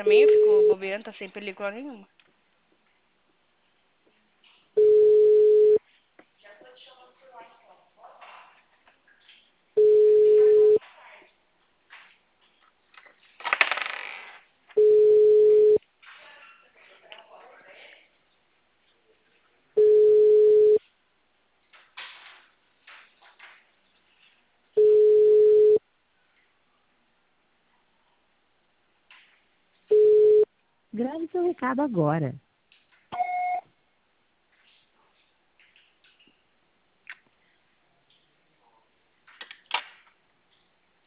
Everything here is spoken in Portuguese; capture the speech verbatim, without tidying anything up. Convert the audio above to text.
Também eu fico bobeando, tá sem película nenhuma. Grave seu recado agora.